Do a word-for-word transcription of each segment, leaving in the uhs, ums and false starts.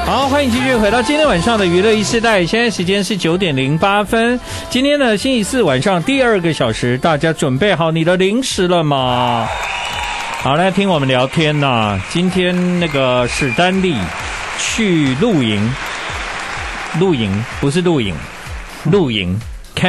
好，欢迎继续回到今天晚上的娱乐一世代，现在时间是九点零八分。今天呢，星期四晚上第二个小时，大家准备好你的零食了吗？好，来听我们聊天呐、啊。今天那个史丹利去露营，露营不是露营，露营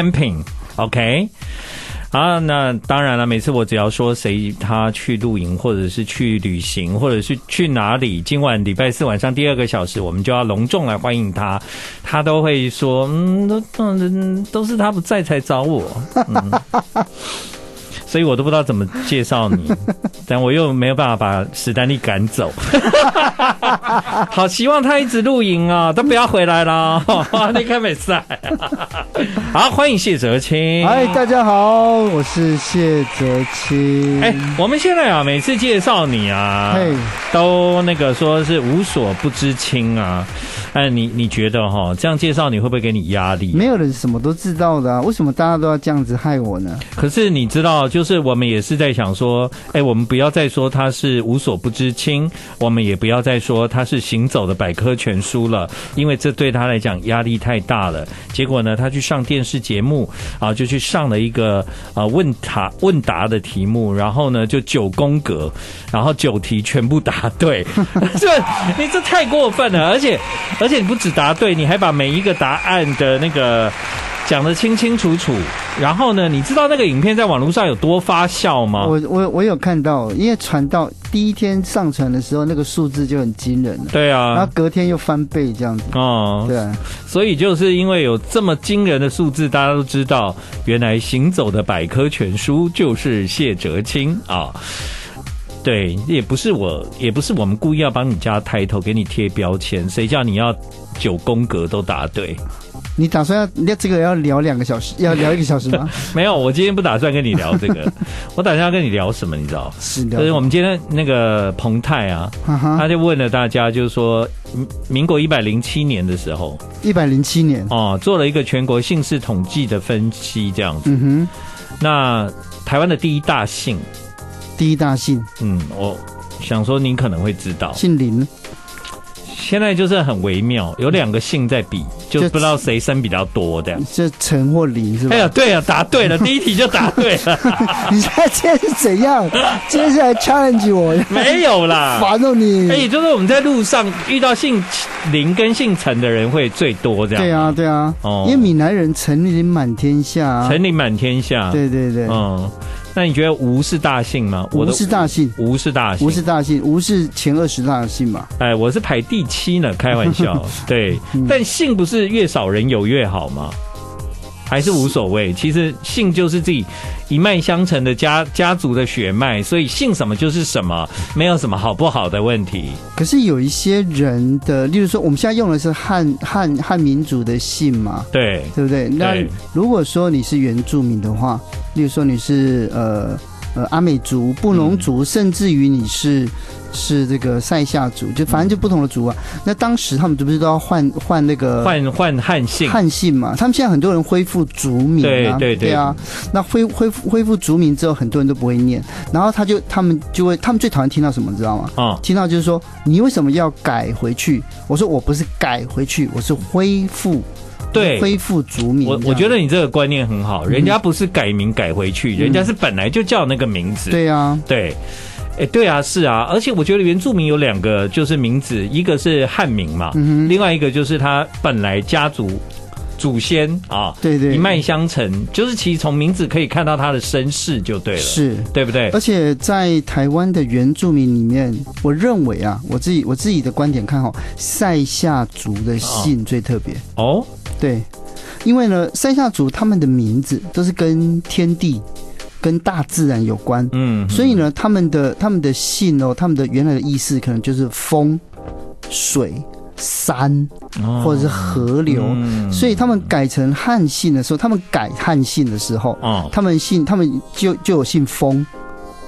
camping，OK。啊，那当然了，每次我只要说谁他去露营或者是去旅行或者是去哪里，今晚礼拜四晚上第二个小时我们就要隆重来欢迎他，他都会说嗯都嗯都是他不在才找我，嗯所以我都不知道怎么介绍你，但我又没有办法把史丹利赶走。好希望他一直露营啊，都不要回来了。你看没赛。好，欢迎谢哲青。 嗨，大家好，我是谢哲青。 哎，我们现在啊，每次介绍你啊，都那个说是无所不知青啊。哎，你你觉得哈，这样介绍你会不会给你压力？ 没有人什么都知道的啊，为什么大家都要这样子害我呢？ 可是你知道，就是我们也是在想说，哎，我们不要再说他是无所不知青，我们也不要再说他是行走的百科全书了，因为这对他来讲压力太大了。结果呢，他去上电视节目啊，就去上了一个啊问答问答的题目，然后呢就九宫格，然后九题全部答对，这你这太过分了，而且而且你不只答对，你还把每一个答案的那个讲得清清楚楚，然后呢，你知道那个影片在网络上有多发酵吗？ 我我我有看到，因为传到第一天上传的时候，那个数字就很惊人了。 对啊， 然后隔天又翻倍这样子。哦，对啊， 所以就是因为有这么惊人的数字，大家都知道，原来行走的百科全书就是谢哲青啊。对，也不是我，也不是我们故意要帮你加title，给你贴标签，谁叫你要九宫格都答对？ 你打算要要这个要聊两个小时，要聊一个小时吗？ 没有，我今天不打算跟你聊这个，我打算要跟你聊什么，你知道？ 是聊， 就是我们今天那个彭泰啊，他就问了大家，就是说，民国一百零七年的时候， 一百零七年哦，做了一个全国姓氏统计的分析，这样子。嗯哼，那台湾的第一大姓。 第一大姓， 嗯，我想说你可能会知道， 姓林。 现在就是很微妙，有两个姓在比，就不知道谁生比较多的。 这陈或林是吧？ 哎呀，对啊，答对了，第一题就答对了。 你现在今天是怎样？今天是来 challenge 我？ 没有啦， 烦哦你。 哎，就是我们在路上遇到姓林跟姓陈的人会最多这样。 对啊，对啊，哦，因为闽南人陈林满天下，啊， 陈林满天下。 对对对，嗯。 那你觉得吴是大姓吗？ 吴是大姓， 吴是大姓， 吴是大姓，吴是前二十大姓嘛？ 哎，我是排第七呢，开玩笑。对，嗯，但姓不是越少人有越好吗？还是无所谓？其实姓就是自己一脉相承的家家族的血脉，所以姓什么就是什么，没有什么好不好的问题。 可是有一些人的，例如说我们现在用的是汉汉汉民族的姓嘛， 对对不对？那如果说你是原住民的话，例如说你是呃呃阿美族、布农族，嗯，甚至于你是。是这个塞夏族，就反正就不同的族啊。那当时他们是不是都要换换那个换换汉姓？ 汉姓嘛，他们现在很多人恢复族名啊， 对对 对, 对啊。那恢恢复恢复族名之后，很多人都不会念，然后他就他们就会，他们最讨厌听到什么，知道吗？哦，听到就是说你为什么要改回去？我说我不是改回去，我是恢复。 对， 恢复族名。 我我觉得你这个观念很好，人家不是改名改回去，嗯，人家是本来就叫那个名字。 对啊， 对。哎，对啊，是啊，而且我觉得原住民有两个就是名字，一个是汉名嘛，嗯，另外一个就是他本来家族祖先啊， 对对， 一脉相承，就是其实从名字可以看到他的身世就对了， 是， 对不对？ 而且在台湾的原住民里面，我认为啊，我自己我自己的观点看哈，塞夏族的姓最特别哦，对，因为呢，塞夏族他们的名字都是跟天地。跟大自然有关，嗯，所以呢，他们的他们的姓哦，他们的原来的意思可能就是风、水、山，或者是河流，哦嗯，所以他们改成汉姓的时候，他们改汉姓的时候，哦，他们姓他们就就有姓风。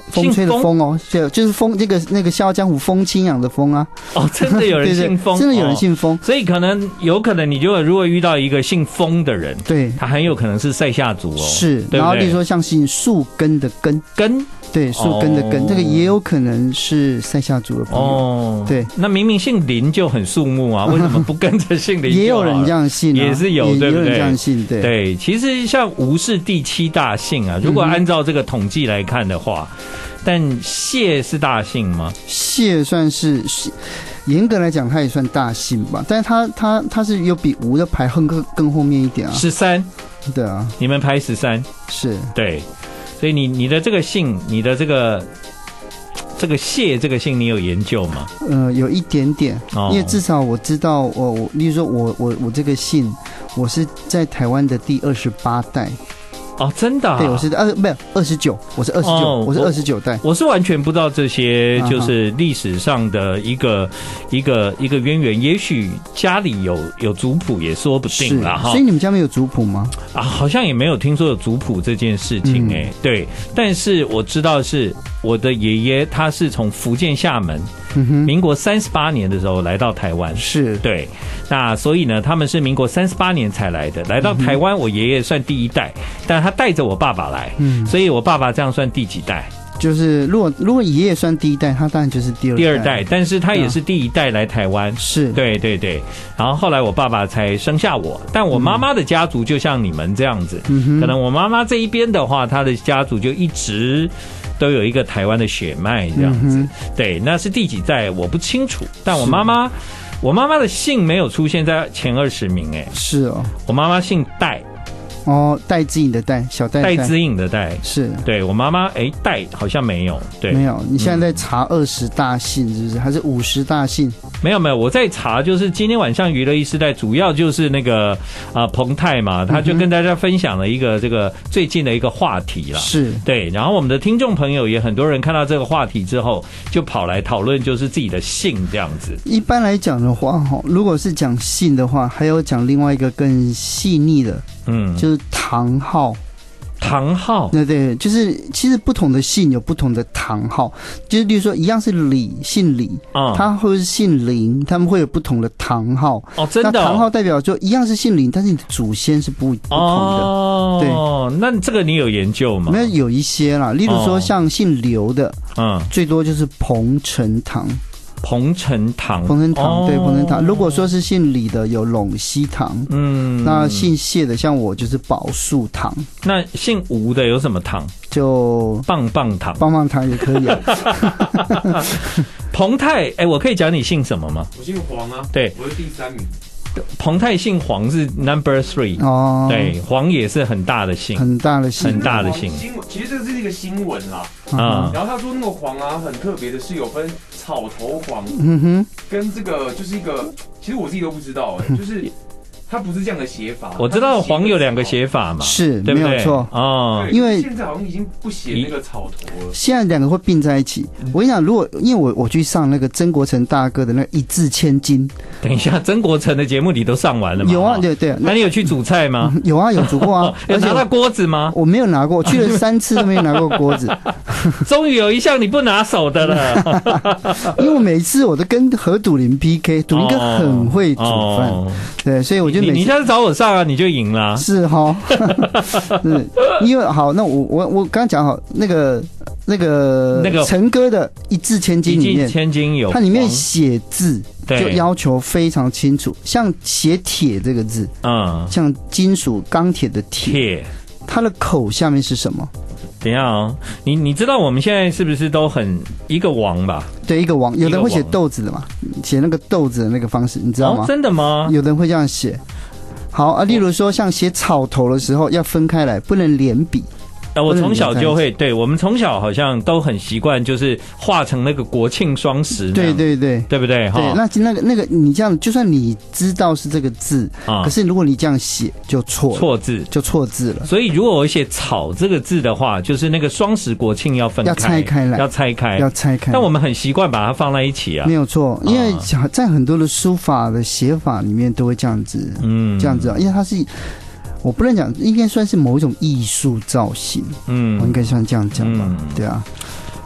风吹的风哦，对，就是风这个那个《笑傲江湖》风清扬的风啊。 哦，真的有人姓风， 对对真的有人姓风、哦， 所以可能有可能你就如果遇到一个姓风的人， 对， 他很有可能是塞夏族哦。 是， 对对， 然后例如说像姓树根的根根。 对，树根的根，这、哦、个也有可能是塞夏族的朋友。哦，对， 那明明姓林就很肃穆啊，为什么不跟着姓林？ 也有人这样姓、啊， 也是有，对不对？ 也有人这样姓，对。 对，其实像吴是第七大姓啊，如果按照这个统计来看的话，嗯、但谢是大姓吗？ 谢算是。严格来讲，它也算大姓吧，但是它它它是有比吴的排更更更后面一点啊， 十三， 对啊， 你们排十三， 是对，所以你你的这个姓，你的这个这个谢这个姓，你有研究吗？ 呃，有一点点，哦、因为至少我知道，我我，例如说我我我这个姓，我是在台湾的第二十八代。 哦，真的、啊？ 对，我是二没有二十九，我是二十九，我是二十九代。 我是完全不知道这些，就是历史上的一个、啊、一个一个渊源。也许家里有有族谱也说不定啦。哈。 所以你们家没有族谱吗？ 啊，好像也没有听说有族谱这件事情哎、欸嗯。对，但是我知道是我的爷爷，他是从福建厦门。嗯、民国三十八年的时候来到台湾， 是对，那所以呢，他们是民国三十八年才来的，来到台湾，我爷爷算第一代，但他带着我爸爸来，嗯，所以我爸爸这样算第几代？ 就是如果如果爷爷算第一代，他当然就是第二代第二代，但是他也是第一代来台湾， 是对对对，然后后来我爸爸才生下我，但我妈妈的家族就像你们这样子，嗯、可能我妈妈这一边的话，她的家族就一直都有一个台湾的血脉这样子，嗯、对，那是第几代我不清楚，但我妈妈我妈妈的姓没有出现在前二十名，哎， 是哦， 我妈妈姓戴。 哦，戴之颖的戴，小戴戴之颖的戴， 是对我妈妈，哎，戴好像没有，对， 没有。你现在在查二十大姓是不是？还是五十大姓？ 没有没有，我在查，就是今天晚上娱乐一时代，主要就是那个啊彭太嘛，他就跟大家分享了一个这个最近的一个话题啦， 是对。然后我们的听众朋友也很多人看到这个话题之后，就跑来讨论，就是自己的姓这样子。 一般来讲的话，哈，如果是讲姓的话，还有讲另外一个更细腻的。嗯，就是堂号， 堂号， 对对，就是其实不同的姓有不同的堂号，就是例如说一样是李，姓李，啊、嗯，他会是姓林，他们会有不同的堂号。 哦，真的、哦， 那堂号代表就一样是姓林，但是你的祖先是不不同的。 哦，对，那这个你有研究吗？ 没有，有一些啦，例如说像姓刘的，嗯，最多就是彭城堂。 彭城堂， 彭城堂、哦、对，彭城堂。如果说是姓李的，有陇西堂，嗯，那姓谢的，像我就是宝树堂。 那姓吴的有什么堂？ 就棒棒堂， 棒棒堂也可以、啊。 彭太，哎、欸，我可以讲你姓什么吗？ 我姓黄啊， 对， 我是第三名。 彭太姓黄是 number three 哦，对，黄也是很大的姓， 很大的姓， 很大的姓。 其实这是一个新闻啦，啊、嗯，然后他说那个黄啊很特别的是有分草头黄，嗯哼，跟这个就是一个，其实我自己都不知道哎、欸，就是。它不是这样的写法， 我知道黄有两个写法嘛， 是， 对不对？ 没有错哦。因为现在好像已经不写那个草头了， 现在两个会并在一起。我跟你讲，如果因为我我去上那个曾国成大哥的那个一字千金， 等一下，曾国成的节目你都上完了吗？ 有啊，对对。 那你有去煮菜吗？ 有啊，有煮过啊。 有拿到锅子吗？ 我没有拿过，我去了三次都没有拿过锅子。 终于有一项你不拿手的了， 因为我每一次我都跟何笃林 P K， 笃林哥很会煮饭，哦、对，所以我就每次你你下次找我上啊，你就赢了、啊。 是哈，是，因为好，那我我我刚刚讲好那个那个那个陈哥的一字千金里面， 千金有它里面写字就要求非常清楚，像写铁这个字，嗯，像金属钢铁的铁，它的口下面是什么？ 等一下哦，你你知道我们现在是不是都很一个王吧？ 对，一个王，有的人会写豆子的嘛，写那个豆子的那个方式，你知道吗？ 哦、真的吗？ 有的人会这样写。好啊，例如说像写草头的时候要分开来，不能连笔。 呃，我从小就会，对我们从小好像都很习惯，就是画成那个国庆双十， 对对对， 对不对？ 对，那那个那个，你这样，就算你知道是这个字，啊、可是如果你这样写就错， 错字就错字了。 所以如果我写草这个字的话，就是那个双十国庆要分开， 要拆开来， 要拆开， 要拆开。 但我们很习惯把它放在一起啊， 没有错，因为在很多的书法的写法里面都会这样子，嗯，这样子，因为它是。我不能讲，应该算是某一种艺术造型，嗯，我应该算这样讲吧，嗯、对啊。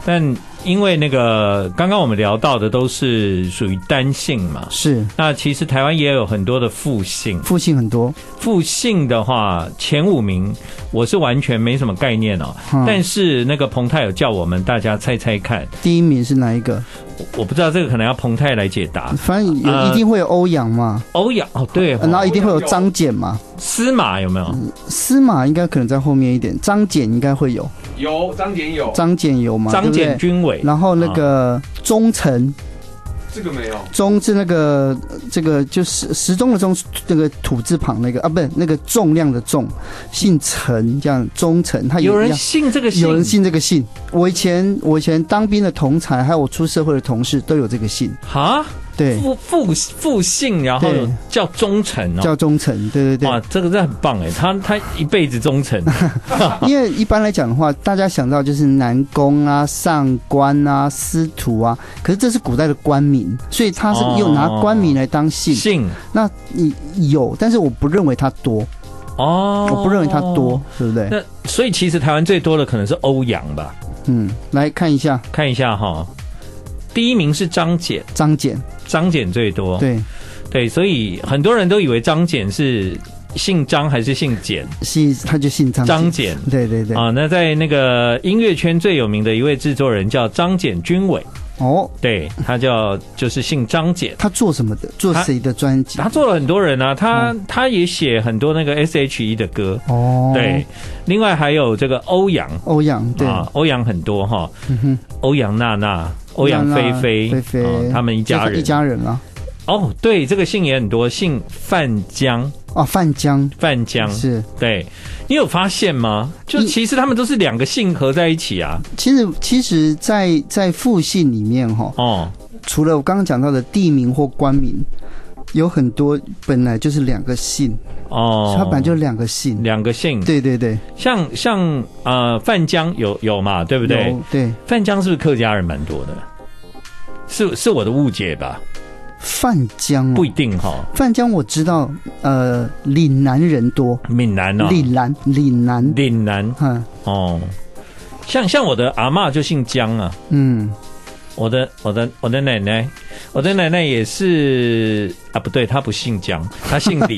但因为那个刚刚我们聊到的都是属于单姓嘛， 是。 那其实台湾也有很多的复姓， 复姓很多。 复姓的话，前五名我是完全没什么概念哦。嗯、但是那个彭太有叫我们大家猜猜看， 第一名是哪一个？ 我不知道，这个可能要彭太来解答。 反正有一定会有欧阳嘛， 欧阳哦对， 然后一定会有张简嘛。 司马有没有？ 嗯、司马应该可能在后面一点，张简应该会有。 有张简有， 张简有嘛？ 张简军委， 然后那个忠臣。 这个没有， 钟是那个这个就是时钟的钟，那个土字旁那个啊，不是那个重量的重，姓陈这样，忠臣。他有人姓这个姓， 有人姓这个姓。我以前我以前当兵的同才，还有我出社会的同事都有这个姓。 哈， 对， 复复复姓，然后叫忠臣哦， 叫忠臣，对对对。 哇，这个真的很棒哎，他他一辈子忠臣。 因为一般来讲的话，大家想到就是南宫啊、上官啊、司徒啊，可是这是古代的官名。所以他是用拿官名来当姓， 姓那你有，但是我不认为他多哦，我不认为他多，对不对？ 那所以其实台湾最多的可能是欧阳吧？ 嗯，来看一下， 看一下哈，第一名是张简， 张简， 张简最多， 对对，所以很多人都以为张简是姓张还是姓简？ 姓他就姓张， 张简， 对对对。 啊，那在那个音乐圈最有名的一位制作人叫张简君伟。哦，对，他叫就是姓张简。 他做什么的？做谁的专辑？ 他做了很多人啊，他、哦、他也写很多那个 S H E 的歌。哦，对，另外还有这个欧阳， 欧阳对啊，欧阳很多哈。嗯哼，欧阳娜娜、欧阳菲菲、 菲菲、哦， 他们一家人， 一家人啊。 哦，对，这个姓也很多，姓范江。 哦，范江， 范江是对，你有发现吗？就其实他们都是两个姓合在一起啊。 其实，其实在，在在复姓里面哈，哦，除了我刚刚讲到的地名或官名，有很多本来就是两个姓哦，它本来就两个姓， 两个姓， 对对对， 像像呃范江有有嘛，对不对？ 对， 范江是不是客家人蛮多的？是是我的误解吧？ 范江、哦、 不一定哈、哦， 范江我知道，呃，岭南人多， 闽南哦， 岭南，岭南， 岭南，嗯，哦，像像我的阿嬷就姓江啊，嗯，我的我的我的奶奶，我的奶奶也是啊，不对，她不姓江，她姓李。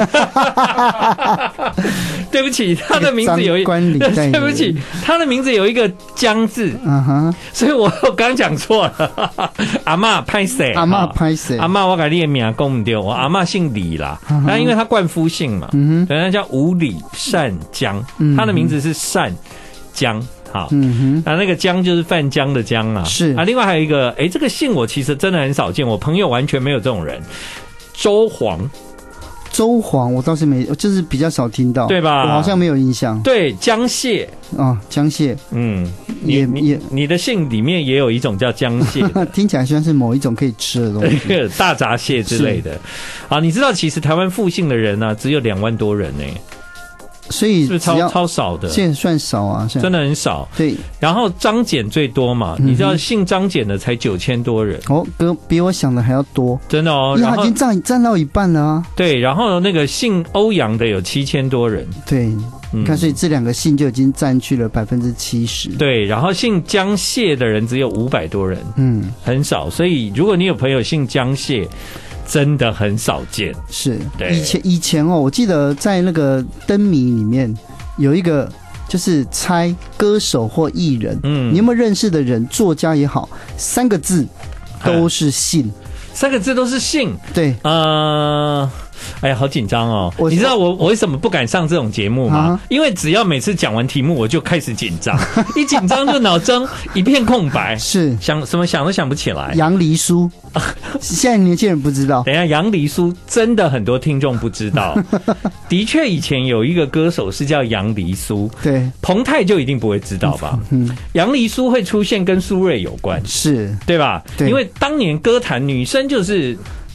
对不起，她的名字有一对不起，她的名字有一个江字，嗯哼，所以我刚讲错了。阿嬷拍谁？ 阿嬷拍谁？ 阿嬷我把你的名讲不对，我阿嬷姓李啦，那、uh-huh. 因为她冠夫姓嘛，嗯哼，所以她叫吴李善江，她的名字是善江。好，嗯哼，那那个江就是范江的江啊， 是啊。另外还有一个，哎，这个姓我其实真的很少见，我朋友完全没有这种人。周黄， 周黄我倒是没，就是比较少听到， 对吧？ 我好像没有印象。 对，江蟹啊，江蟹， 嗯，也也，你的姓里面也有一种叫江蟹， 听起来像是某一种可以吃的东西， 大闸蟹之类的。啊，你知道其实台湾复姓的人呢、啊，只有两万多人呢、欸。 所以是不是超超少的？ 现在算少啊， 真的很少。 对， 然后张简最多嘛，嗯、你知道姓张简的才九千多人哦，哥比我想的还要多， 真的哦。 因为他已经占占到一半了啊。 对，然后那个姓欧阳的有七千多人。 对，你看，所以这两个姓就已经占据了百分之七十。 对，然后姓江蟹的人只有五百多人，嗯，很少。所以如果你有朋友姓江蟹，真的很少见。 是，以前以前哦，我记得在那个灯谜里面有一个，就是猜歌手或艺人，嗯，你有没有认识的人，作家也好，三个字都是姓， 三个字都是姓， 对， 呃。哎呀，好紧张哦！你知道我我为什么不敢上这种节目吗？啊、因为只要每次讲完题目，我就开始紧张，一紧张就脑中一片空白， 是想什么想都想不起来。 杨黎书，现在年轻人不知道。 等一下，杨黎书真的很多听众不知道。的确，以前有一个歌手是叫杨黎书， 对， 彭太就一定不会知道吧？嗯，杨黎书会出现跟苏芮有关， 是对吧？ 对， 因为当年歌坛女生就是。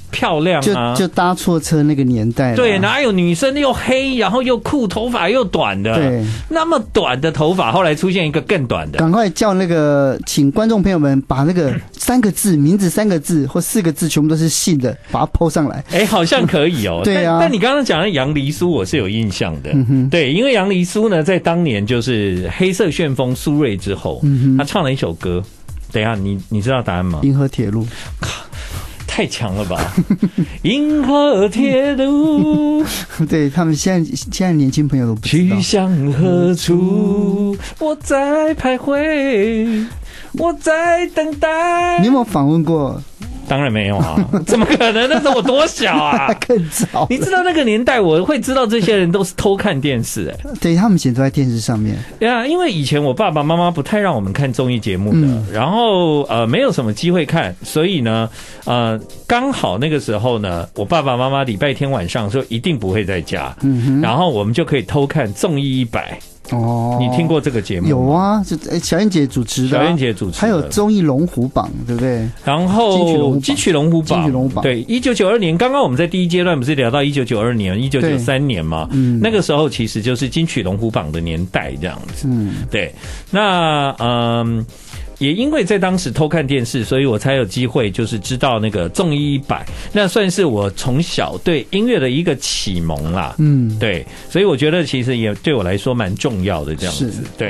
漂亮啊， 就就搭错车那个年代。 对，哪有女生又黑，然后又酷，头发又短的？ 对， 那么短的头发，后来出现一个更短的。 赶快叫那个，请观众朋友们把那个三个字、名字三个字或四个字全部都是姓的，把它 po 上来。 哎、欸，好像可以哦。 对啊， 但你刚刚讲的杨黎苏，我是有印象的。嗯、对，因为杨黎苏呢，在当年就是黑色旋风苏芮之后，嗯、他唱了一首歌。等一下，你你知道答案吗？ 银河铁路。 太强了吧！银河铁路， 对他们现在现在年轻朋友都不知道。 去向何处？我在徘徊，我在等待。 你有没有访问过？ 当然没有啊，怎么可能？那时候我多小啊， 更早。 你知道那个年代，我会知道这些人都是偷看电视、欸，哎， 对他们以前都在电视上面。 对啊，因为以前我爸爸妈妈不太让我们看综艺节目的，嗯、然后呃没有什么机会看，所以呢，呃刚好那个时候呢，我爸爸妈妈礼拜天晚上说一定不会在家，嗯哼，然后我们就可以偷看综艺一百。哦，你听过这个节目？ 有啊，就小燕姐主持的、啊， 小燕姐主持的， 还有综艺龙虎榜，对不对？ 然后金曲龙虎榜， 金曲龙虎榜， 对，一九九二年，刚刚我们在第一阶段不是聊到一九九二年、一九九三年嘛？嗯，那个时候其实就是金曲龙虎榜的年代这样子。嗯，对，那嗯。也因为在当时偷看电视，所以我才有机会就是知道那个综艺一百，那算是我从小对音乐的一个启蒙啦。嗯，对，所以我觉得其实也对我来说蛮重要的这样子。对。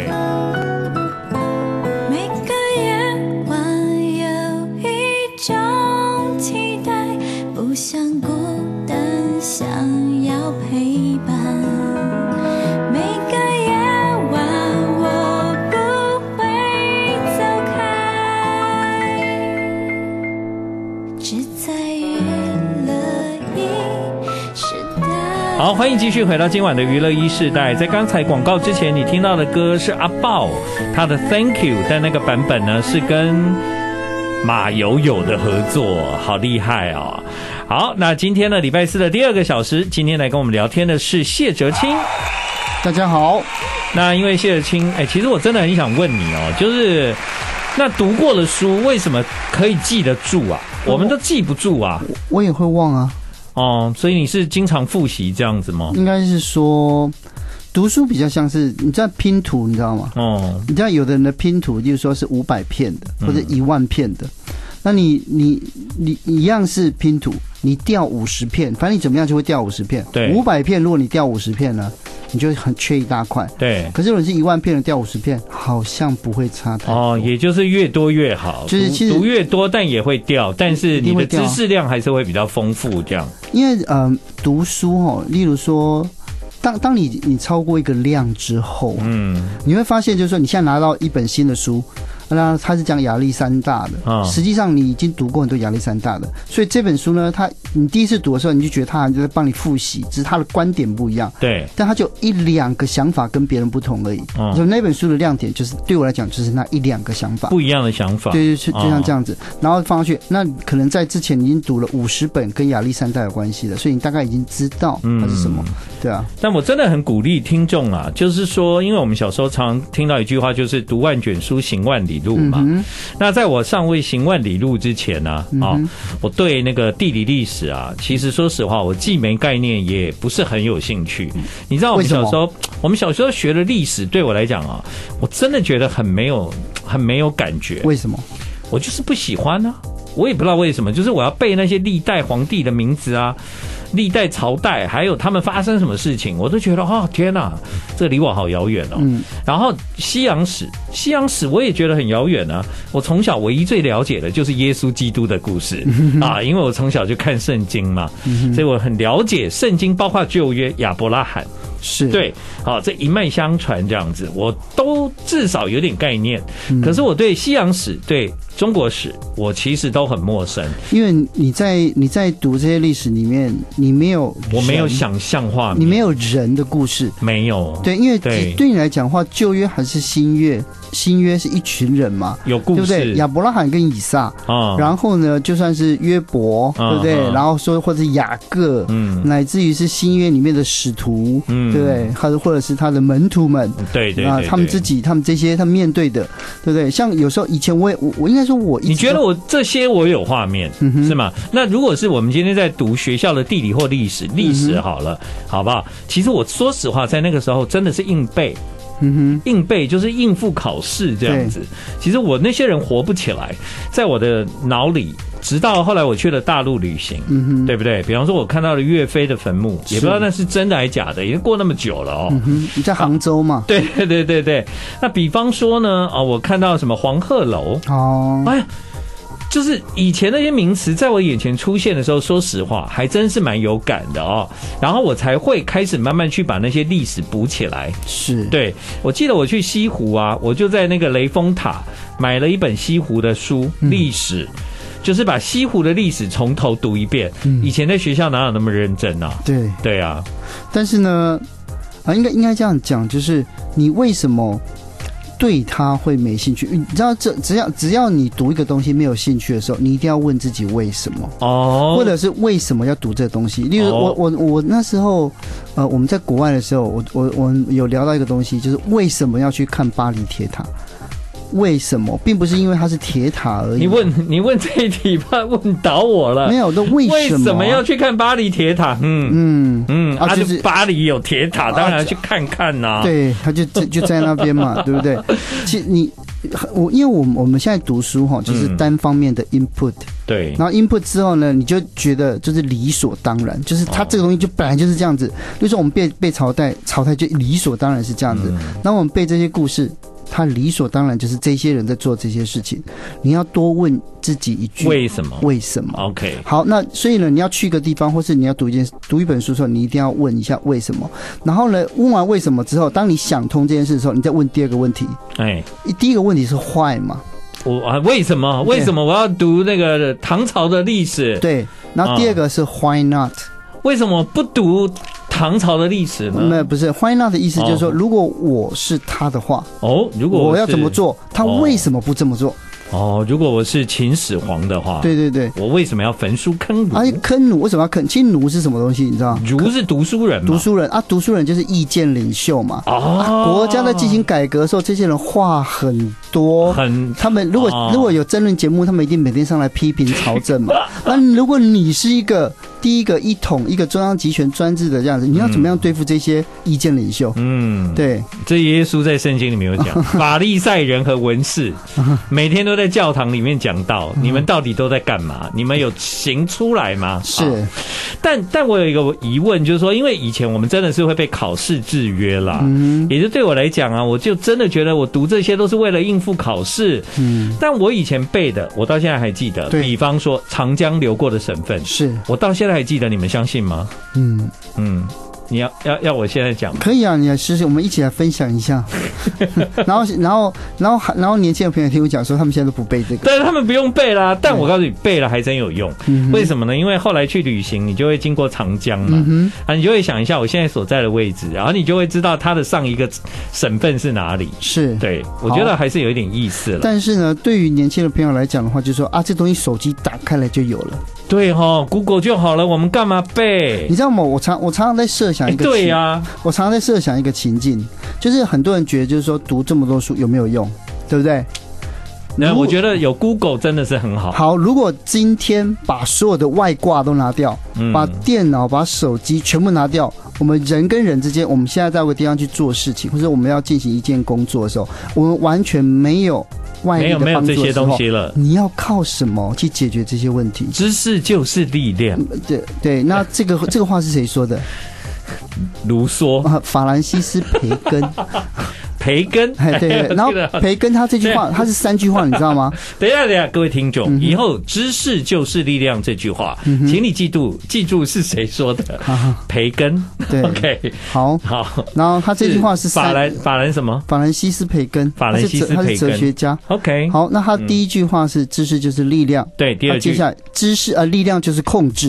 每个夜晚有一种期待，不想孤单，想要陪伴。好，欢迎继续回到今晚的娱乐一世代。在刚才广告之前，你听到的歌是阿爆他的 Thank You， 但那个版本呢是跟马友友的合作，好厉害哦。好，那今天呢礼拜四的第二个小时，今天来跟我们聊天的是谢哲青。 大家好。 那因为谢哲青，哎、欸，其实我真的很想问你哦，就是那读过的书为什么可以记得住啊？我们都记不住啊。 我也会忘啊。 哦，所以你是经常复习这样子吗？ 应该是说，读书比较像是你知道拼图，你知道吗？哦，你知道有的人的拼图，就是说是五百片的或者一万片的，嗯、那你你你一样是拼图，你掉五十片，反正你怎么样就会掉五十片。 对， 五百片，如果你掉五十片呢，你就很缺一大块。 对， 可是如果你是一万片的掉五十片，好像不会差太多。 哦，也就是越多越好， 就是其实读越多，但也会掉，但是你的知识量还是会比较丰富，这样。 因为呃，读书哦，例如说，当当你你超过一个量之后，嗯，你会发现就是说，你现在拿到一本新的书。那他是讲亚历山大的，哦、实际上你已经读过很多亚历山大的，所以这本书呢，他你第一次读的时候，你就觉得他就在帮你复习，只是他的观点不一样， 对， 但他就一两个想法跟别人不同而已。哦、所以那本书的亮点就是对我来讲，就是那一两个想法， 不一样的想法， 对，就就像这样子，哦、然后放上去，那可能在之前你已经读了五十本跟亚历山大有关系的，所以你大概已经知道它是什么，嗯、对啊。 但我真的很鼓励听众啊，就是说，因为我们小时候常听到一句话，就是读万卷书，行万里路嘛。嗯那在我尚未行万里路之前呢、啊，啊、嗯，我对那个地理历史啊，其实说实话，我既没概念，也不是很有兴趣。你知道我们小时候，我们小时候学的历史，对我来讲啊，我真的觉得很没有，很没有感觉。 为什么？ 我就是不喜欢啊，我也不知道为什么，就是我要背那些历代皇帝的名字啊。历代朝代，还有他们发生什么事情，我都觉得哦天哪，这离我好遥远哦。嗯，然后西洋史，西洋史我也觉得很遥远啊。我从小唯一最了解的就是耶稣基督的故事、嗯、啊，因为我从小就看圣经嘛，嗯、所以我很了解圣经，包括旧约亚伯拉罕。 是对，好，这一脉相传这样子，我都至少有点概念。嗯、可是我对西洋史、对中国史，我其实都很陌生。 因为你在你在读这些历史里面， 你没有， 我没有想象画面， 你没有人的故事， 没有。 对，因为对对你来讲的话，旧约还是新约？新约是一群人嘛， 有故事， 对不对？亚伯拉罕跟以撒，哦、然后呢，就算是约伯，哦、对不对？哦、然后说或者是雅各，嗯，乃至于是新约里面的使徒，嗯，对不对？或者或者是他的门徒们， 对 对, 对, 对啊，他们自己，他们这些他们面对的，对不对？像有时候以前我也我我应该说我， 你觉得我这些我有画面、嗯、是吗？那如果是我们今天在读学校的地理或历史，历史好了，嗯、好不好？其实我说实话，在那个时候真的是硬背。嗯哼，硬背就是应付考试这样子。其实我那些人活不起来，在我的脑里，直到后来我去了大陆旅行，嗯哼，对不对？比方说，我看到了岳飞的坟墓，也不知道那是真的还是假的，已经过那么久了哦。 嗯哼，你在杭州嘛？ 对对对对对。那比方说呢，哦，我看到什么黄鹤楼哦，哎。就是以前那些名词在我眼前出现的时候，说实话还真是蛮有感的哦。然后我才会开始慢慢去把那些历史补起来。 是， 对，我记得我去西湖啊，我就在那个雷峰塔买了一本西湖的书，历史，嗯、就是把西湖的历史从头读一遍。嗯、以前在学校哪有那么认真啊？ 对， 对啊。 但是呢，啊，应该应该这样讲，就是你为什么对他会没兴趣？你知道，这只要只要你读一个东西没有兴趣的时候，你一定要问自己为什么哦，或者是为什么要读这个东西。例如我我我那时候，呃，我们在国外的时候，我我我有聊到一个东西，就是为什么要去看巴黎铁塔？为什么，并不是因为它是铁塔而已。 你问你问这一题吧，问倒我了。 没有，那为什么、啊、 为什么要去看巴黎铁塔？嗯嗯嗯，啊，就是巴黎有铁塔，当然要去看看呐、啊。 对，他就就在那边嘛，对不对？其实你我因为我们我们现在读书哈，就是单方面的 input，、嗯、 对， 然后 input 之后呢，你就觉得就是理所当然，就是它这个东西就本来就是这样子。比如说我们背背朝代，朝代就理所当然是这样子。那、嗯、我们背这些故事。他理所当然就是这些人在做这些事情，你要多问自己一句为什么？ 为什么 ？OK， 好，那所以呢，你要去一个地方，或是你要读一件读一本书的时候，你一定要问一下为什么。然后呢，问完为什么之后，当你想通这件事的时候，你再问第二个问题。哎，第一个问题是 why 嘛？ 我啊，为什么？为什么我要读那个唐朝的历史？ 对，然后第二个是 why not？、哦、 为什么不读？唐朝的历史呢？ 没有，不是 why not 的意思就是说，哦、如果我是他的话， 哦，如果 我, 我要怎么做，他为什么不这么做？ 哦，如果我是秦始皇的话， 对对对， 我为什么要焚书坑儒？ 啊，坑儒为什么要坑？其实儒是什么东西？你知道？ 儒是读书人嘛， 读书人啊，读书人就是意见领袖嘛。哦，啊、国家在进行改革的时候，这些人话很多，很他们如果、哦、如果有争论节目，他们一定每天上来批评朝政嘛。那如果你是一个第一个一统一个中央集权专制的这样子，你要怎么样对付这些意见领袖？嗯，对， 这耶稣在圣经里面有讲，法利赛人和文士每天都在教堂里面讲道，你们到底都在干嘛？你们有行出来吗？ 是， 啊、但但我有一个疑问，就是说，因为以前我们真的是会被考试制约啦，嗯、也就对我来讲啊，我就真的觉得我读这些都是为了应付考试。嗯，但我以前背的，我到现在还记得，比方说长江流过的省份，是我到现在还记得，你们相信吗？嗯嗯。你要要要我现在讲？ 可以啊，你来试试，我们一起来分享一下。然后然后然后然后年轻的朋友听我讲说，他们现在都不背这个， 对，他们不用背啦。但我告诉你，背了还真有用。嗯、为什么呢？因为后来去旅行，你就会经过长江嘛，嗯、啊，你就会想一下我现在所在的位置，然后你就会知道它的上一个省份是哪里。是，对，我觉得还是有一点意思了。 但是呢，对于年轻的朋友来讲的话，就是说啊，这东西手机打开来就有了。 对齁 ，Google 就好了，我们干嘛背？ 你知道吗？我常我常常在设想一个、欸， 对呀、啊， 我常常在设想一个情境，就是很多人觉得，就是说读这么多书有没有用，对不对？ 那我觉得有 Google 真的是很好。 好，如果今天把所有的外挂都拿掉，嗯、把电脑、把手机全部拿掉，我们人跟人之间，我们现在在一个地方去做事情，或者我们要进行一件工作的时候，我们完全没有外力的帮助的时候， 没有没有这些东西了， 你要靠什么去解决这些问题？ 知识就是力量。 对对，那这个这个话是谁说的？ 卢梭、 啊，法兰西斯培根。 培根， 对对，然后培根他这句话，他是三句话，你知道吗？ 等一下，等一下，各位听众，嗯、以后知识就是力量这句话，嗯、请你记住，记住是谁说的？培根， 对 ，OK， 好， 好。 然后他这句话是法兰法兰什么？ 法兰西斯培根， 法兰西斯培根， 他是哲学家。 OK， 好，那他第一句话是知识就是力量， 对，第二句， 接下来知识呃力量就是控制。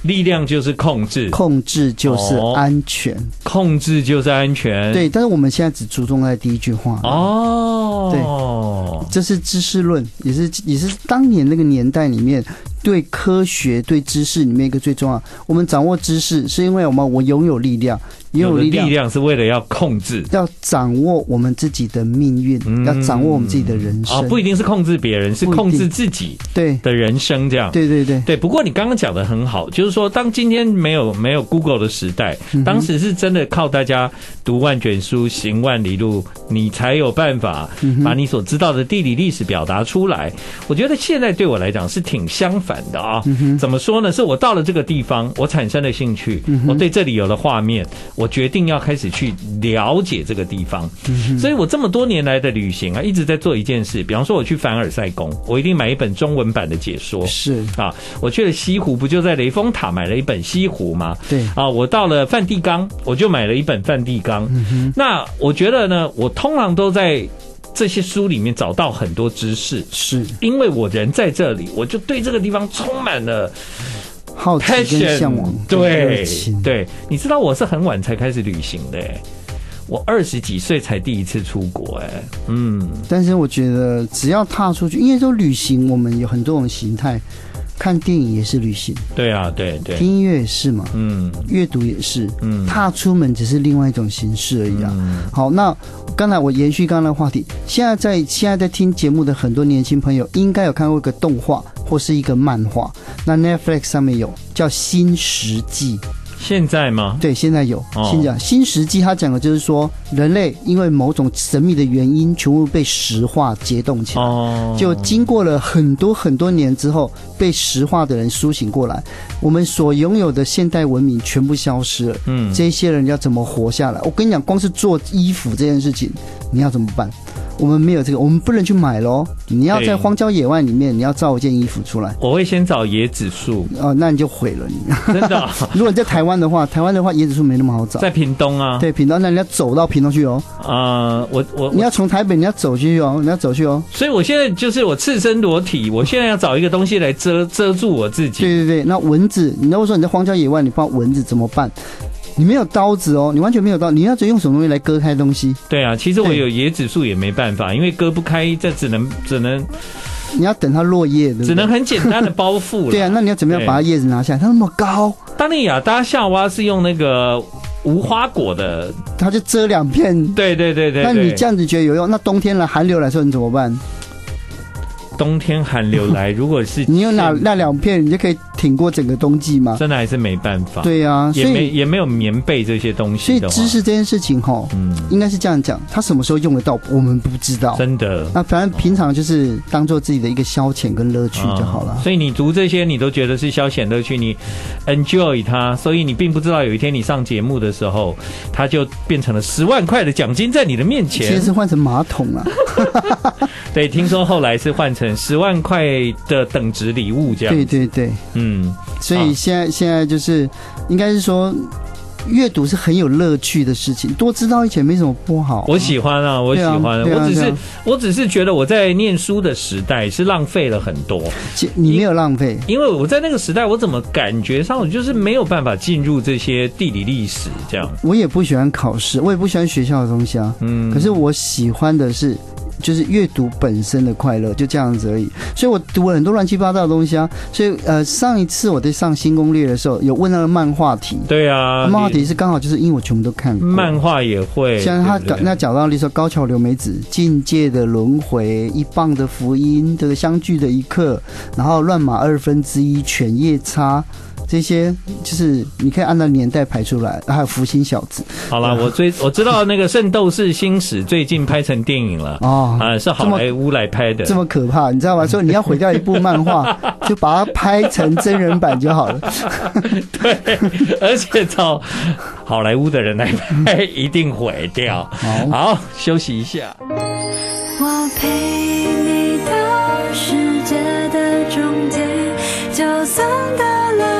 力量就是控制， 控制就是安全，哦、 控制就是安全。 对，但是我们现在只注重在第一句话。哦，对，这是知识论，也是也是当年那个年代里面对科学、对知识里面一个最重要。我们掌握知识，是因为我们我拥有力量。 有力量，力量是为了要控制， 要掌握我们自己的命运，嗯、要掌握我们自己的人生。 哦，不一定是控制别人，是控制自己对的人生这样。 对对对对。不过你刚刚讲的很好，就是说，当今天没有没有 Google 的时代，嗯、当时是真的靠大家读万卷书，行万里路，你才有办法把你所知道的地理历史表达出来。我觉得现在对我来讲是挺相反的啊。嗯、怎么说呢？是我到了这个地方，我产生了兴趣，嗯、我对这里有了画面，我决定要开始去了解这个地方，嗯、所以我这么多年来的旅行啊，一直在做一件事。比方说，我去凡尔赛宫，我一定买一本中文版的解说。 是啊，我去了西湖，不就在雷峰塔买了一本西湖吗？ 对啊，我到了梵蒂冈，我就买了一本梵蒂冈。嗯、那我觉得呢，我通常都在这些书里面找到很多知识， 是因为我人在这里，我就对这个地方充满了好奇跟向往， 对对，你知道我是很晚才开始旅行的，我二十几岁才第一次出国，哎，嗯， 但是我觉得只要踏出去，因为说旅行，我们有很多种形态，看电影也是旅行， 对啊，对对， 听音乐也是嘛，嗯，阅读也是，嗯，踏出门只是另外一种形式而已啊。嗯、好，那刚才我延续刚刚的话题，现在在现在在听节目的很多年轻朋友，应该有看过一个动画或是一个漫画，那 Netflix 上面有叫《新石纪》。 现在吗？ 对，现在有。先讲《新石纪》，它讲的就是说，人类因为某种神秘的原因，全部被石化解冻起来。哦。就经过了很多很多年之后，被石化的人苏醒过来，我们所拥有的现代文明全部消失了。嗯。这些人要怎么活下来？我跟你讲，光是做衣服这件事情，你要怎么办？我们没有这个，我们不能去买咯。你要在荒郊野外里面，你要造一件衣服出来。 我会先找椰子树。 哦，那你就毁了你。 真的、哦？ 如果你在台湾的话，台湾的话椰子树没那么好找。 在屏东啊。 对，屏东，那你要走到屏东去哦。 啊、呃，我我你要从台北，你要走去哦，你要走去哦。 所以我现在就是我赤身裸体，我现在要找一个东西来遮遮住我自己。 对对对，那蚊子，你如果说你在荒郊野外，你怕蚊子怎么办？你没有刀子哦，你完全没有刀，你要用什么东西来割开东西？ 对啊，其实我有椰子树也没办法，因为割不开，这只能只能你要等它落叶，对不对？ 只能很简单的包覆了。 对啊，那你要怎么样把它叶子拿下来？它那么高。 当尼亚达夏娃是用那个无花果的， 它就遮两片。 对对对 对, 对。 那你这样子觉得有用？那冬天来寒流来说，你怎么办？ 冬天寒流来，如果是你有那那两片，你就可以挺过整个冬季吗？ 真的还是没办法。 对啊， 也没也没有棉被这些东西的话。 所以知识这件事情齁，嗯，应该是这样讲，它什么时候用得到，我们不知道。 真的。 那反正平常就是当做自己的一个消遣跟乐趣就好了。 嗯、所以你读这些，你都觉得是消遣乐趣，你 enjoy 它，所以你并不知道有一天你上节目的时候，它就变成了十万块的奖金在你的面前。 其实是换成马桶了。 对，听说后来是换成十万块的等值礼物这样。 对对对，嗯，所以现在、啊、现在就是应该是说，阅读是很有乐趣的事情，多知道一些没什么不好、啊。我喜欢啊，我喜欢、啊啊啊、我只是、啊、我只是觉得我在念书的时代是浪费了很多。 你没有浪费， 因为我在那个时代，我怎么感觉上我就是没有办法进入这些地理历史这样。 我也不喜欢考试，我也不喜欢学校的东西啊。嗯，可是我喜欢的是。就是阅读本身的快乐，就这样子而已。所以我读了很多乱七八糟的东西啊。所以呃，上一次我在上新攻略的时候，有问那个漫画题。 对啊， 漫画题是刚好就是因为我全部都看过。 漫画也会。 像他对对那讲到，例如说高桥留美子、境界的轮回、一棒的福音、这个相聚的一刻，然后乱码二分之一、犬夜叉。这些就是你可以按照年代排出来，还有福星小子。 好了，我最我知道那个《圣斗士星矢》最近拍成电影了哦，啊、呃，是好莱坞来拍的， 这么可怕，你知道吗？所以你要毁掉一部漫画，就把它拍成真人版就好了。 对，而且找好莱坞的人来拍，一定毁掉。好，好，休息一下。我陪你到世界的终点，就算到了。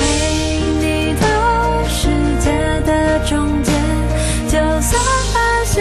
好，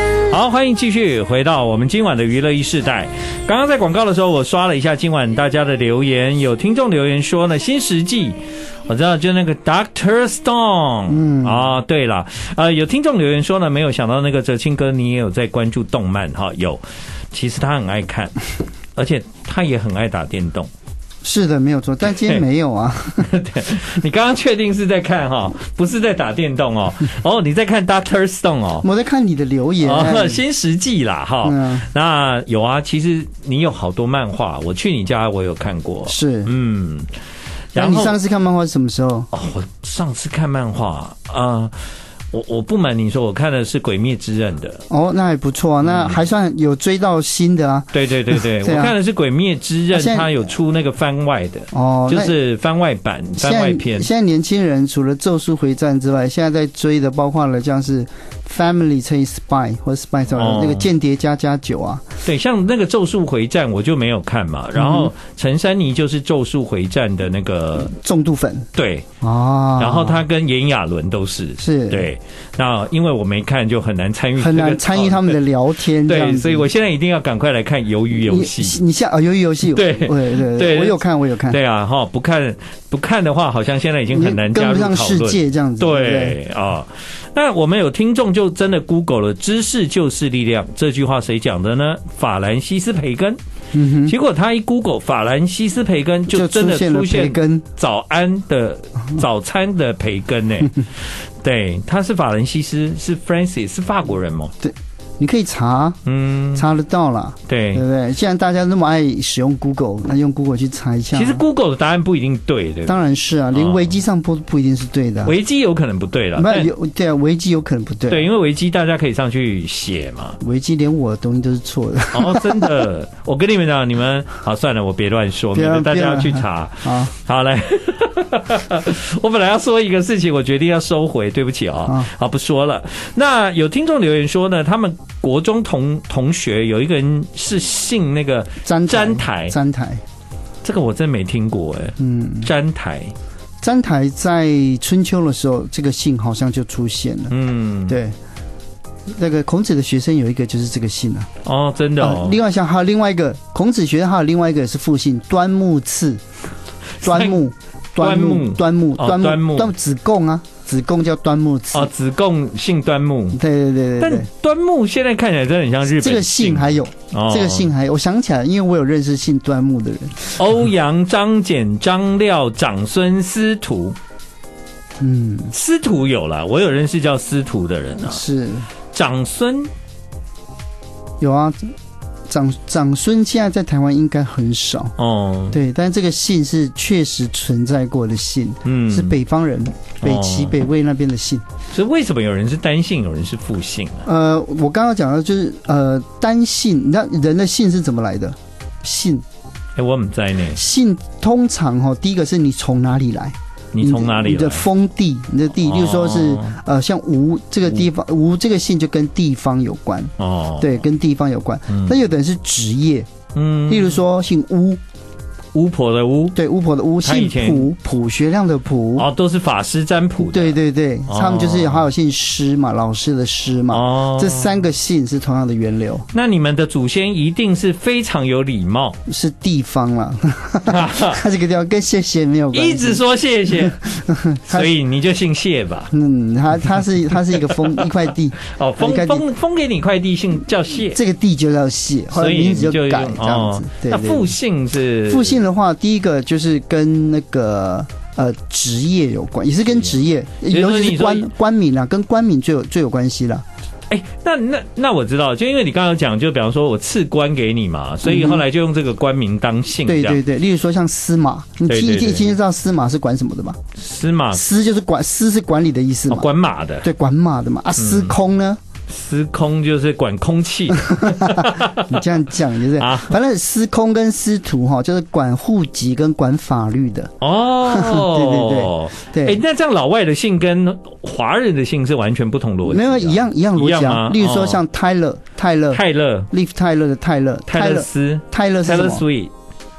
好，欢迎继续回到我们今晚的娱乐一世代。刚刚在广告的时候，我刷了一下今晚大家的留言，有听众留言说呢，新世纪，我知道就那个 Doctor Stone， 嗯啊，对了，呃，有听众留言说呢，没有想到那个哲青哥你也有在关注动漫哈，有，其实他很爱看，而且他也很爱打电动。 是的，没有错，但今天没有啊。 对，你刚刚确定是在看哈，不是在打电动哦。哦，你在看 Doctor Stone 哦。 我在看你的留言。 哦，新世纪啦哈。嗯。那有啊，其实你有好多漫画，我去你家我有看过。 是。 嗯。 然后你上次看漫画是什么时候？ 哦，我上次看漫画啊。呃我我不瞒你说，我看的是《鬼灭之刃》的。哦， 那还不错啊，那还算有追到新的啊。 对对对对，我看的是《鬼灭之刃》，它有出那个番外的，哦，就是番外版、番外篇。 现在年轻人除了《咒术回战》之外，现在在追的包括了像是 Family 乘以 Spy 或者 Spy 哦、那个间谍加加九啊。 对，像那个《咒术回战》我就没有看嘛，然后陈珊妮就是《咒术回战》的那个重度粉。 对哦，然后他跟炎亚纶都是是对。那因为我没看，就很难参与， 很难参与他们的聊天。 对，所以我现在一定要赶快来看《鱿鱼游戏》。 你下啊，《鱿鱼游戏》 对对对对，我有看，我有看。 对啊，哈，不看不看的话，好像现在已经很难加入讨论。跟不上世界这样子。 对啊，那我们有听众就真的 Google 了"知识就是力量"这句话，谁讲的呢？法兰西斯培根。嗯、结果他一 Google 法兰西斯培根，就真的出现早安的早餐的培根呢、欸。对，他是法兰西斯，是 Francis， 是法国人吗？ 对，你可以查，嗯，查得到啦。 对， 对不对？既然大家那么爱使用 Google， 那用 Google 去查一下。 其实 Google 的答案不一定对的， 当然是啊，连维基上不不一定是对的、啊。 维基有可能不对了， 那有对啊，维基有可能不对、啊。 对，因为维基大家可以上去写嘛。 维基连我的东西都是错的。 哦，真的，我跟你们讲，你们好算了，我别乱说，免得大家要去查。好，好来。我本来要说一个事情，我决定要收回，对不起啊、哦，好不说了。那有听众留言说呢，他们国中同同学有一个人是姓那个詹詹台， 詹台， 这个我真没听过哎。嗯，詹台， 詹台在春秋的时候，这个姓好像就出现了。嗯，对。那个孔子的学生有一个就是这个姓啊。 哦，真的哦。 呃、另外像还有另外一个孔子学生，还有另外一个是复姓端木赐，端木。端木，端木，端木，端木，端子贡啊，子贡叫端木赐。 哦，子贡姓端木。 对对对对。 但端木现在看起来真的很像日本。 这个姓还有，哦、这个姓还有，我想起来，因为我有认识姓端木的人。 欧阳、张简、张廖、长孙、司徒。嗯，司徒有啦，我有认识叫司徒的人啊。 是。 长孙。 有啊。长长孙现在在台湾应该很少哦，对，但是这个姓是确实存在过的姓，嗯，是北方人，北齐北魏那边的姓。 所以为什么有人是单姓，有人是复姓啊？ 呃，我刚刚讲的就是呃单姓，你知道人的姓是怎么来的？姓， 哎、欸，我不知道呢。 姓通常哈、哦，第一个是你从哪里来。 你从哪里来？ 你的封地，你的地，例如说是、哦、呃，像吴这个地方，吴这个姓就跟地方有关哦，对，跟地方有关。嗯、但有的人是职业，嗯，例如说姓巫， 巫婆的巫， 对，巫婆的巫，姓卜，卜学亮的卜， 哦，都是法师占卜的， 对对对，哦、他们就是还有姓师嘛，老师的师嘛，哦，这三个姓是同样的源流。 那你们的祖先一定是非常有礼貌， 是地方啦，他这个地方跟谢谢没有关系， 一直说谢谢，所以你就姓谢吧。 嗯，他他是他是一个封一块地， 哦，封封封给你一块地，姓叫谢， 这个地就叫谢，后来名字就改这样子。 哦、对对对，那复姓是复姓的话，第一个就是跟那个呃职业有关，也是跟职业，尤其是官官民啊，跟官民最有最有关系啦。 哎、欸，那那那我知道，就因为你刚刚讲，就比方说我赐官给你嘛，所以后来就用这个官名当姓。 对对对，例如说像司马，你听一听就知道司马是管什么的吧？ 司马司就是管，司是管理的意思嘛， 哦、管马的， 对，管马的嘛。啊，司空呢？ 司空就是管空气， 你这样讲就是，啊、反正司空跟司徒哈，就是管户籍跟管法律的。哦，对对对对。 哎、欸，那这样老外的姓跟华人的姓是完全不同逻辑， 没有一样一样逻辑啊。例如说像泰勒，泰勒， 泰勒 ，Live 泰勒的泰勒， 泰勒斯， 泰勒是什么？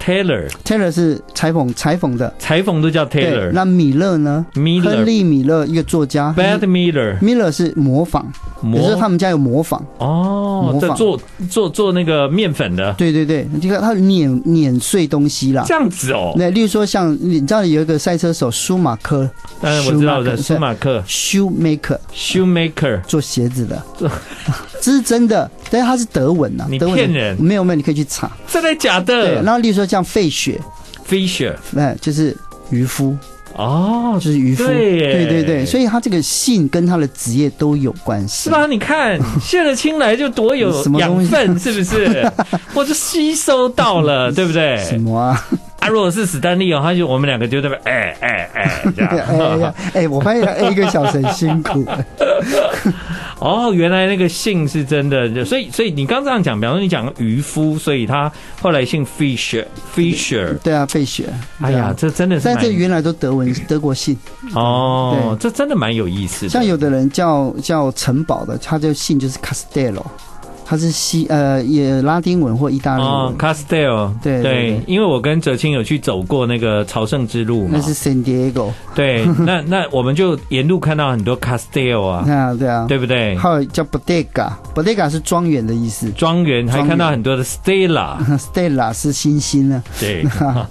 Taylor Taylor 是裁缝裁缝的， 裁缝都叫 Taylor。 那米勒呢 ？Miller 亨利米勒一个作家 ，Bad Miller Miller 是模仿，也就是他们家有模仿哦，这做做做那个面粉的。 对对对，这个他碾碾碎东西啦， 这样子哦。 那例如说像你知道有一个赛车手舒马科， 嗯，我知道的，舒马克 ，Shoemaker Shoemaker 做鞋子的，这是真的，但是他是德文呐， 你骗人， 没有没有，你可以去查， 真的假的？ 对，然后例如说像费雪 ，Fisher， 哎，就是渔夫。 哦， 就是渔夫， 对对对对，所以他这个姓跟他的职业都有关系， 是吧？你看谢了青来就多有养分，是不是？我就吸收到了，对不对？ 什么啊？ 啊，如果是史丹利哦，他就我们两个就在那边哎哎哎这样。 哎哎，我发现哎一个小时很辛苦。 哦，原来那个姓是真的，所以所以你刚这样讲，比方说你讲渔夫，所以他后来姓 Fisher Fisher。 对啊，费雪。 哎呀，这真的是， 但这原来都德文德国姓。 哦，这真的蛮有意思的。 像有的人叫叫城堡的，他的姓就是 Castello。它是西呃也拉丁文或意大利文哦 ，Castell， 对 对, 对，因为我跟哲青有去走过那个朝圣之路嘛， 那是 San Diego， 对，那那我们就沿路看到很多 Castell 啊， 啊对啊， 对不对？ 还有叫 Bodega，Bodega 是庄园的意思， 庄园还看到很多的 Stella，Stella 是星星呢， 对。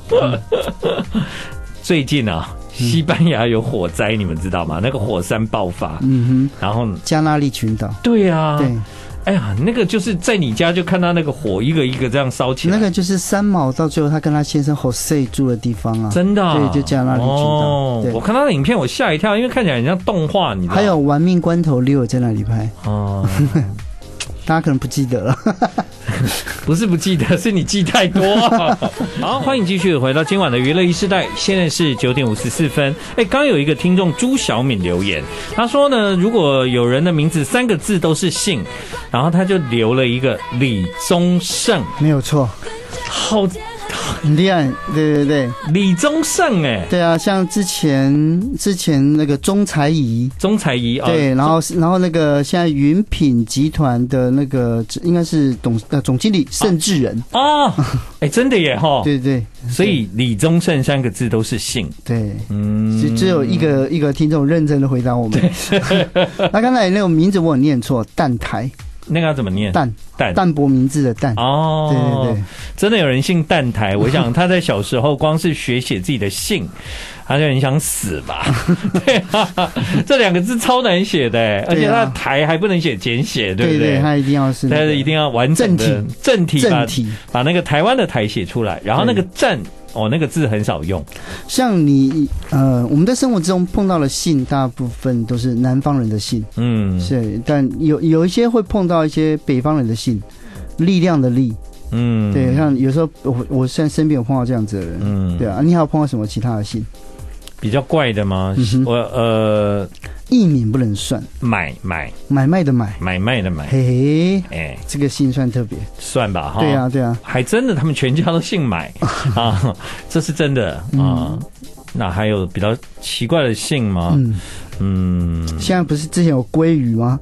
最近啊，西班牙有火灾，你们知道吗？那个火山爆发，嗯哼，然后加那利群岛， 对啊， 对。 哎呀，那个就是在你家就看到那个火一个一个这样烧起来， 那个就是三毛到最后他跟他先生 Jose 住的地方啊， 真的、啊， 对，就加那利群岛。 哦，我看他的影片，我吓一跳，因为看起来很像动画，你知道吗？ 还有《玩命关头六》在那里拍哦，大家可能不记得了。 不是不记得，是你记太多。好，欢迎继续回到今晚的娱乐一世代，现在是九点五十四分。哎，刚有一个听众朱小敏留言，他说呢，如果有人的名字三个字都是姓，然后他就留了一个李宗盛， 没有错， 好。 很厉害，对对对， 李宗盛哎、欸， 对啊，像之前之前那个钟才仪， 钟才仪啊， 对，然后然后那个现在云品集团的那个应该是董呃总经理盛智仁哦，哎、欸，真的耶哈， 对对， 所以李宗盛三个字都是姓， 对，嗯，只只有一个一个听众认真的回答我们，那刚才那个名字我有念错，蛋台。 那个要怎么念？ 蛋蛋淡泊名字的蛋哦，对对对，真的有人姓蛋台。我想他在小时候光是学写自己的姓，他就很想死吧？对啊，这两个字超难写的，而且他的台还不能写简写，对不对？ 对对，他一定要是， 他一定要完整的正体， 正体把那个台湾的台写出来，然后那个正。哦，那个字很少用。 像你呃，我们在生活之中碰到的姓，大部分都是南方人的姓，嗯，是，但有有一些会碰到一些北方人的姓，力量的力，嗯，对，像有时候我我现在身边有碰到这样子的人，嗯，对啊，你还有碰到什么其他的姓？ 比较怪的吗？嗯、我呃， 艺名不能算， 买买买卖的买， 买卖的买， 嘿嘿，哎、欸，这个姓算特别， 算吧哈。 对啊，对啊， 还真的，他们全家都姓买啊，这是真的啊、嗯。那还有比较奇怪的姓吗？嗯嗯， 现在不是之前有鲑鱼吗？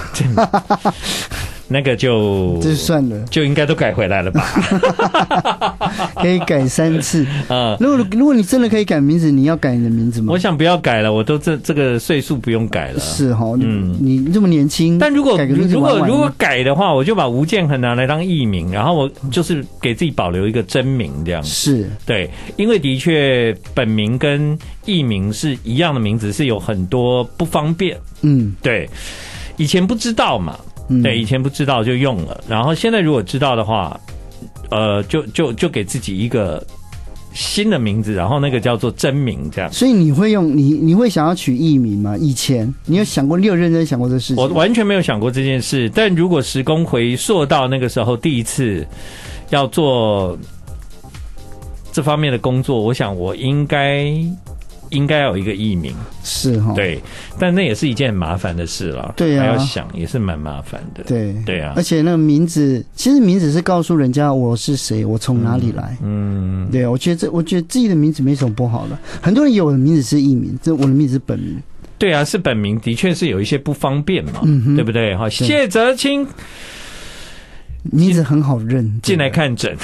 那个就这算了， 就应该都改回来了吧？ 可以改三次啊！如果如果你真的可以改名字，你要改你的名字吗？ 我想不要改了，我都这这个岁数不用改了。 是哈，嗯，你这么年轻， 但如果如果如果改的话，我就把吴建衡拿来当艺名，然后我就是给自己保留一个真名，这样是对， 因为的确本名跟艺名是一样的名字，是有很多不方便。嗯，对，以前不知道嘛。对，以前不知道就用了，然后现在如果知道的话，呃，就就就给自己一个新的名字，然后那个叫做真名，这样。 所以你会用你你会想要取艺名吗？以前你有想过，你有认真想过这事情？ 我完全没有想过这件事，但如果时空回溯到那个时候，第一次要做这方面的工作，我想我应该。应该要有一个艺名， 是哈， 对，但那也是一件很麻烦的事了， 对啊， 还要想，也是蛮麻烦的， 对对啊， 而且那个名字，其实名字是告诉人家我是谁，我从哪里来，嗯，对，我觉得这，我觉得自己的名字没什么不好的，很多人有的名字是艺名，这我的名字是本名， 对啊，是本名，的确是有一些不方便嘛，嗯、对不对？哈，谢哲青。 名字很好认， 进来看诊。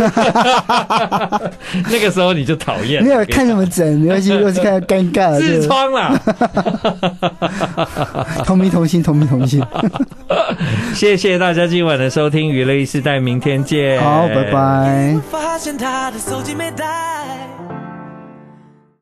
那个时候你就讨厌， 没有看什么诊，没关系，又是看到尴尬， 痔疮啦。 同名同姓，同名同姓。 谢谢大家今晚的收听，娱乐一时代，明天见。 好，拜拜。 发现他的手机没带